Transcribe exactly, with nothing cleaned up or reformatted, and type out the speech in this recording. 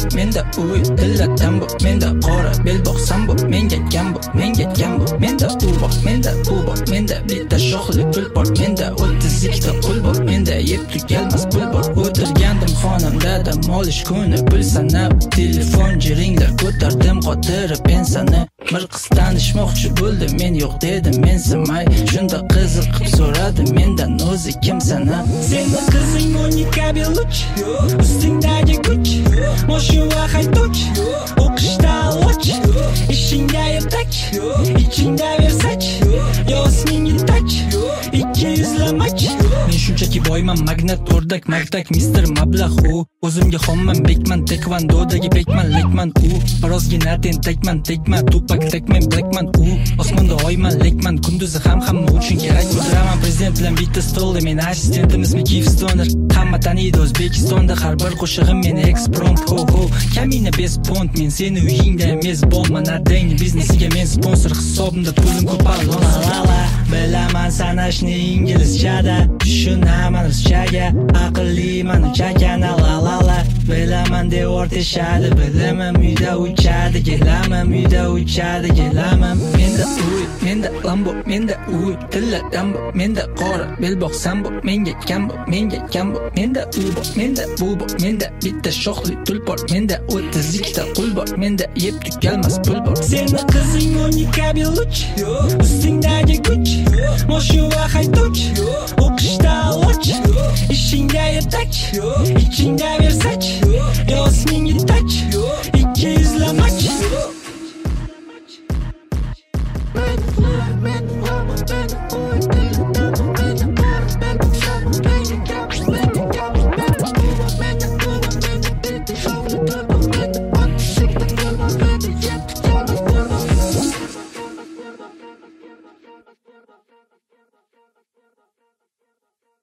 menda uy tilla tambo, menda qora belbog' sambo, menga gambo, menga gambo, menda ubo, menda ubo, menda bitta shoxli pul bor, menda o'ttiz ikkita qul bor, menda yeb tugalmas pul bor. O'tirgandim xonamda molish kuni pul sanab, telefon jiringlar ko'tardim qotirib pensani. Bir qiz tanishmoqchi bo'ldi, men yo'q dedim, mensimay. Shunda qiziqib so'radi mendan o'zi kimsana. Seni qizing Monika Beluch, ustingdagi kuch, moshina haydovchi, o'qishda och, ishingda ertak, ichingda versach, yosming yetak, ikki yuzlamach. Men shunchaki boyman, magnat, o'rdak, maktak, mister Mablag' u. O'zimga xonman, bekman, tekvandodagi bekman, lekman u. Birozgina tentakman, tekman, tupak, tekman, blackman u. Osmonda oyman, lekman, kunduzi ham hamma uchun kerak. O'tiraman prezident bilan bitta stolda, men assistentimiz Mikiyev Stoner. Hamma taniydi O'zbekistonda, har bir qo'shig'im meni eksprompt ho ho. Kamina best pont, men seni uyingda mezbonman, adangni biznesiga men sponsor, hisobimda pulim ko'p la. Bilaman sanashni inglizchada, tushunaman ruschaga, aqlliman uchagana la la la. Bilaman devor teshadi, bilaman uyda uchadi, kelaman uyda uchadi, kelaman. Menda uy, menda lambo, menda uy tilla dambo, menda qora belbog' sambo, menga gambo, menga gambo, menda ubo, menda bubo, menda bitta shoxli tulpor, menda o'ttiz ikkita qul bor, menda yeb tugalmas pul bor. Seni qizing Monika Beluch, ustingdagi kuch, moshina haydovchi, o'qishda och, ishingda ertak, ichingda versach, yosming yetak, ikki yuzlamach. Men, men, men, men,